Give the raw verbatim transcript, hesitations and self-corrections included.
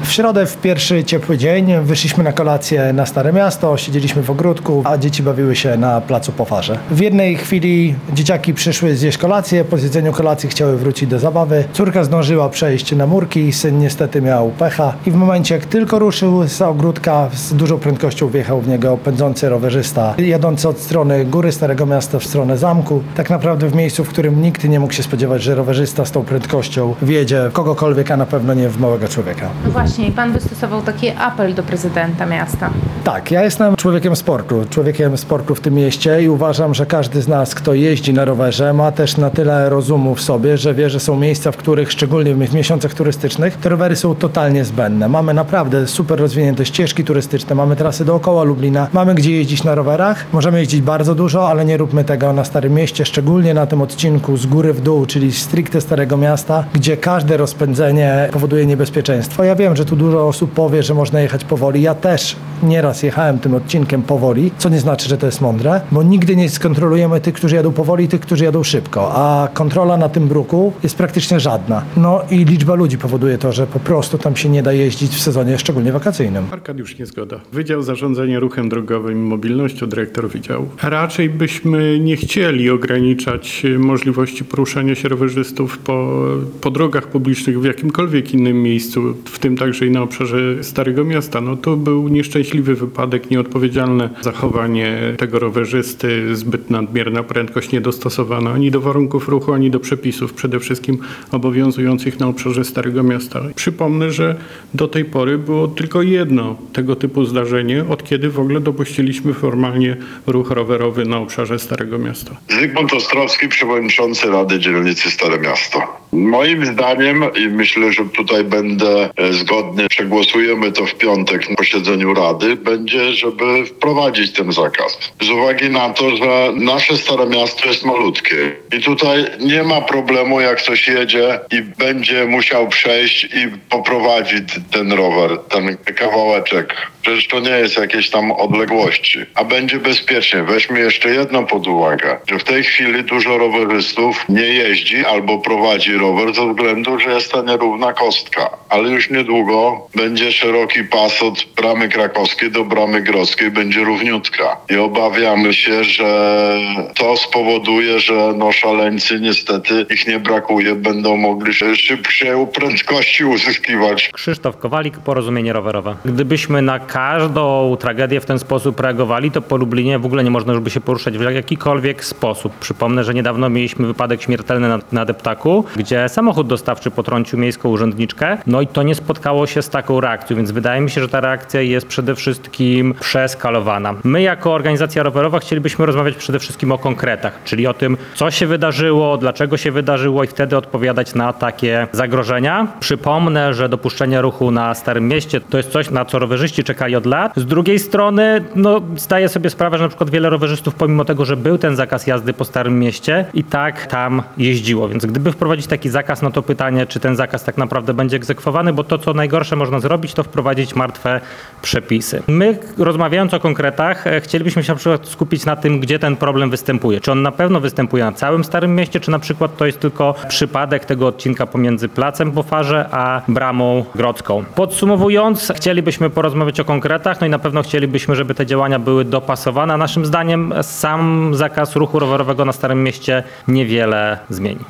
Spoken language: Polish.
W środę, w pierwszy ciepły dzień, wyszliśmy na kolację na Stare Miasto, siedzieliśmy w ogródku, a dzieci bawiły się na placu po farze. W jednej chwili dzieciaki przyszły zjeść kolację, po zjedzeniu kolacji chciały wrócić do zabawy. Córka zdążyła przejść na murki, syn niestety miał pecha i w momencie jak tylko ruszył z ogródka, z dużą prędkością wjechał w niego pędzący rowerzysta, jadący od strony góry Starego Miasta w stronę zamku. Tak naprawdę w miejscu, w którym nikt nie mógł się spodziewać, że rowerzysta z tą prędkością wjedzie w kogokolwiek, a na pewno nie w małego człowieka. No właśnie, i pan wystosował taki apel do prezydenta miasta. Tak, ja jestem człowiekiem sportu, człowiekiem sportu w tym mieście i uważam, że każdy z nas, kto jeździ na rowerze, ma też na tyle rozumu w sobie, że wie, że są miejsca, w których, szczególnie w miesiącach turystycznych, te rowery są totalnie zbędne. Mamy naprawdę super rozwinięte ścieżki turystyczne, mamy trasy dookoła Lublina, mamy gdzie jeździć na rowerach, możemy jeździć bardzo dużo, ale nie róbmy tego na Starym Mieście, szczególnie na tym odcinku z góry w dół, czyli stricte Starego Miasta, gdzie każde rozpędzenie powoduje niebezpieczeństwo. Ja wiem, że tu dużo osób powie, że można jechać powoli. Ja też nieraz jechałem tym odcinkiem powoli, co nie znaczy, że to jest mądre, bo nigdy nie skontrolujemy tych, którzy jadą powoli i tych, którzy jadą szybko, a kontrola na tym bruku jest praktycznie żadna. No i liczba ludzi powoduje to, że po prostu tam się nie da jeździć w sezonie szczególnie wakacyjnym. Arkadiusz Niezgoda. Wydział Zarządzania Ruchem Drogowym i Mobilnością, dyrektor wydziału. Raczej byśmy nie chcieli ograniczać możliwości poruszania się rowerzystów po, po drogach publicznych w jakimkolwiek innym miejscu, w tym także i na obszarze Starego Miasta. No to był nieszczęśliwy wypadek, nieodpowiedzialne zachowanie tego rowerzysty, zbyt nadmierna prędkość niedostosowana ani do warunków ruchu, ani do przepisów, przede wszystkim obowiązujących na obszarze Starego Miasta. Przypomnę, że do tej pory było tylko jedno tego typu zdarzenie, od kiedy w ogóle dopuściliśmy formalnie ruch rowerowy na obszarze Starego Miasta. Zygmunt Ostrowski, przewodniczący Rady Dzielnicy Stare Miasto. Moim zdaniem, i myślę, że tutaj będę zgodny, przegłosujemy to w piątek na posiedzeniu Rady, będzie, żeby wprowadzić ten zakaz. Z uwagi na to, że nasze Stare Miasto jest malutkie i tutaj nie ma problemu, jak ktoś jedzie i będzie musiał przejść i poprowadzić ten rower, ten kawałeczek. Przecież to nie jest jakieś tam odległości, a będzie bezpiecznie. Weźmy jeszcze jedno pod uwagę, że w tej chwili dużo rowerzystów nie jeździ albo prowadzi rower ze względu, że jest ta nierówna kostka. Ale już niedługo będzie szeroki pas od bramy krakowskiej do bramy grodzkiej, będzie równiutka. I obawiamy się, że to spowoduje, że no szaleńcy, niestety ich nie brakuje, będą mogli szybsze prędkości uzyskiwać. Krzysztof Kowalik, Porozumienie Rowerowe. Gdybyśmy na każdą tragedię w ten sposób reagowali, to po Lublinie w ogóle nie można już by się poruszać w jakikolwiek sposób. Przypomnę, że niedawno mieliśmy wypadek śmiertelny na, na Deptaku, gdzie samochód dostawczy potrącił miejską urzędniczkę, no i to nie spotkało się z taką reakcją, więc wydaje mi się, że ta reakcja jest przede wszystkim przeskalowana. My jako organizacja rowerowa chcielibyśmy rozmawiać przede wszystkim o konkretach, czyli o tym, co się wydarzyło, dlaczego się wydarzyło i wtedy odpowiadać na takie zagrożenia. Przypomnę, że dopuszczenie ruchu na Starym Mieście to jest coś, na co rowerzyści czekali od lat. Z drugiej strony, no, zdaję sobie sprawę, że na przykład wiele rowerzystów, pomimo tego, że był ten zakaz jazdy po Starym Mieście, i tak tam jeździło. Więc gdyby wprowadzić taki zakaz, no to pytanie, czy ten zakaz tak naprawdę będzie egzekwowany, bo to, co najgorsze można zrobić, to wprowadzić martwe przepisy. My, rozmawiając o konkretach, chcielibyśmy się na przykład skupić na tym, gdzie ten problem występuje. Czy on na pewno występuje na całym Starym Mieście, czy na przykład to jest tylko przypadek tego odcinka pomiędzy Placem po Farze a Bramą Grodzką. Podsumowując, chcielibyśmy porozmawiać o konkretach, no i na pewno chcielibyśmy, żeby te działania były dopasowane. Naszym zdaniem sam zakaz ruchu rowerowego na Starym Mieście niewiele zmieni.